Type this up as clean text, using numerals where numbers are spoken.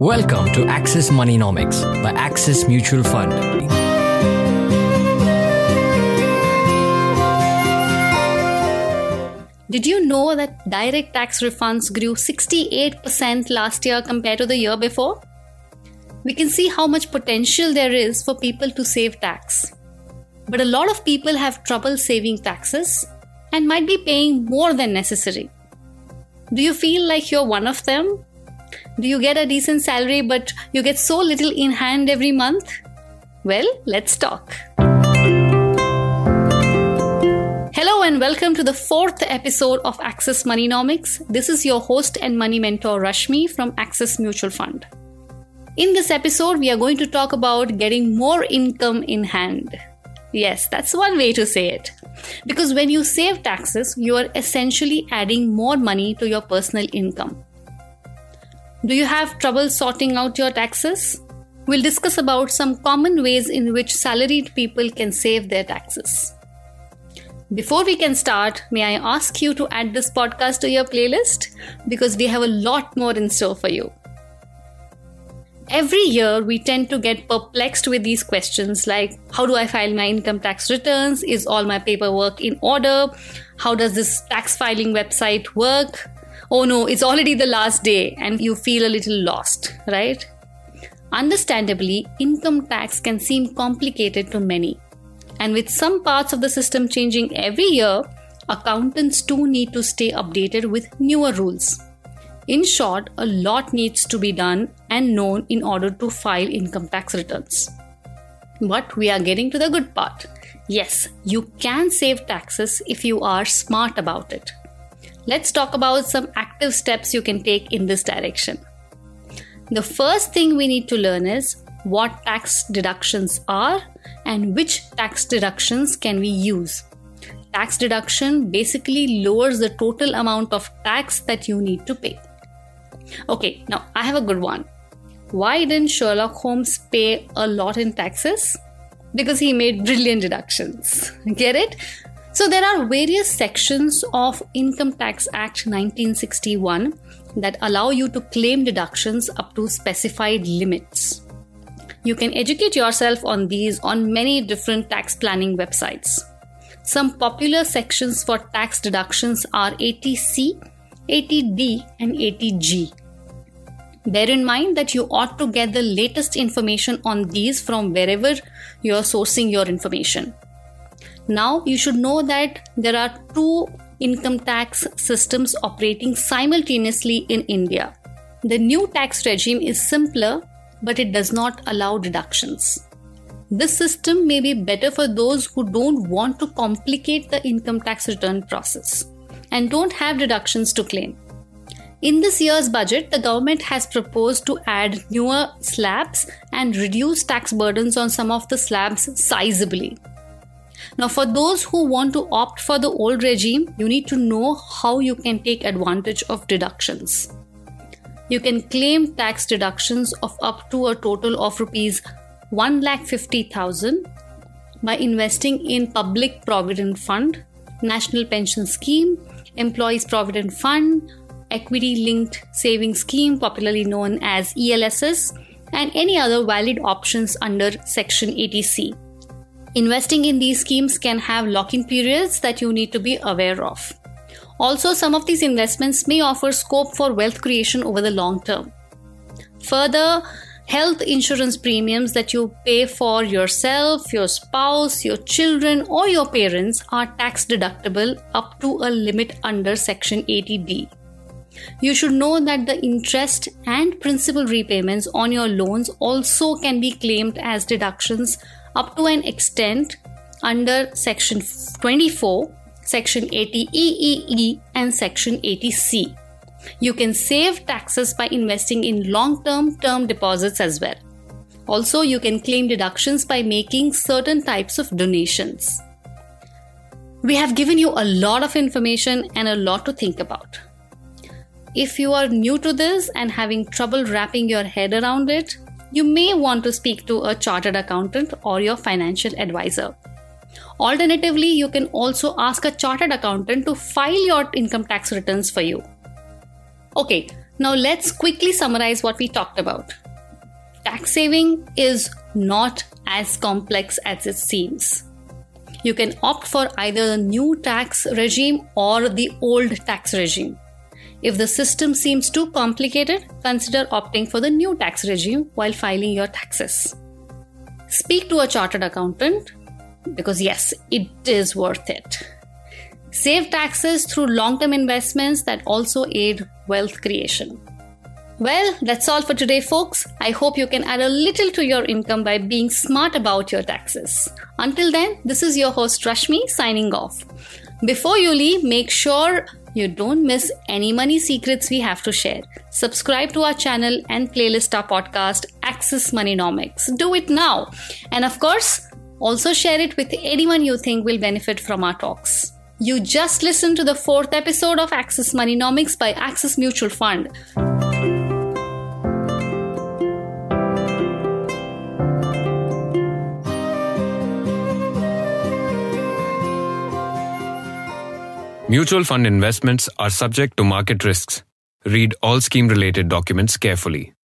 Welcome to Access Moneynomics by Axis Mutual Fund. Did you know that direct tax refunds grew 68% last year compared to the year before? We can see how much potential there is for people to save tax. But a lot of people have trouble saving taxes and might be paying more than necessary. Do you feel like you're one of them? Do you get a decent salary but you get so little in hand every month? Well, let's talk. Hello and welcome to the fourth episode of Access Moneynomics. This is your host and money mentor Rashmi from Axis Mutual Fund. In this episode, we are going to talk about getting more income in hand. Yes, that's one way to say it. Because when you save taxes, you are essentially adding more money to your personal income. Do you have trouble sorting out your taxes? We'll discuss about some common ways in which salaried people can save their taxes. Before we can start, may I ask you to add this podcast to your playlist? Because we have a lot more in store for you. Every year, we tend to get perplexed with these questions like, how do I file my income tax returns? Is all my paperwork in order? How does this tax filing website work? Oh no, it's already the last day and you feel a little lost, right? Understandably, income tax can seem complicated to many. And with some parts of the system changing every year, accountants too need to stay updated with newer rules. In short, a lot needs to be done and known in order to file income tax returns. But we are getting to the good part. Yes, you can save taxes if you are smart about it. Let's talk about some active steps you can take in this direction. The first thing we need to learn is what tax deductions are and which tax deductions can we use. Tax deduction basically lowers the total amount of tax that you need to pay. Okay, now I have a good one. Why didn't Sherlock Holmes pay a lot in taxes? Because he made brilliant deductions. Get it? So there are various sections of Income Tax Act 1961 that allow you to claim deductions up to specified limits. You can educate yourself on these on many different tax planning websites. Some popular sections for tax deductions are 80C, 80D and 80G. Bear in mind that you ought to get the latest information on these from wherever you are sourcing your information. Now, you should know that there are two income tax systems operating simultaneously in India. The new tax regime is simpler, but it does not allow deductions. This system may be better for those who don't want to complicate the income tax return process and don't have deductions to claim. In this year's budget, the government has proposed to add newer slabs and reduce tax burdens on some of the slabs sizably. Now, for those who want to opt for the old regime, you need to know how you can take advantage of deductions. You can claim tax deductions of up to a total of Rs 1,50,000 by investing in Public Provident Fund, National Pension Scheme, Employees Provident Fund, Equity Linked Savings Scheme, popularly known as ELSS, and any other valid options under Section 80C. Investing in these schemes can have lock-in periods that you need to be aware of. Also, some of these investments may offer scope for wealth creation over the long term. Further, health insurance premiums that you pay for yourself, your spouse, your children, or your parents are tax deductible up to a limit under Section 80D. You should know that the interest and principal repayments on your loans also can be claimed as deductions up to an extent under Section 24, Section 80EEE and Section 80C. You can save taxes by investing in long-term term deposits as well. Also, you can claim deductions by making certain types of donations. We have given you a lot of information and a lot to think about. If you are new to this and having trouble wrapping your head around it, you may want to speak to a chartered accountant or your financial advisor. Alternatively, you can also ask a chartered accountant to file your income tax returns for you. Okay, Now let's quickly summarize what we talked about. Tax saving is not as complex as it seems. You can opt for either the new tax regime or the old tax regime. If the system seems too complicated, consider opting for the new tax regime while filing your taxes. Speak to a chartered accountant because yes, it is worth it. Save taxes through long-term investments that also aid wealth creation. Well, that's all for today, folks. I hope you can add a little to your income by being smart about your taxes. Until then, this is your host Rashmi signing off. Before you leave, make sure you don't miss any money secrets we have to share. Subscribe to our channel and playlist our podcast, Access Moneynomics. Do it now. And of course, also share it with anyone you think will benefit from our talks. You just listened to the 4th episode of Access Moneynomics by Axis Mutual Fund. Mutual fund investments are subject to market risks. Read all scheme-related documents carefully.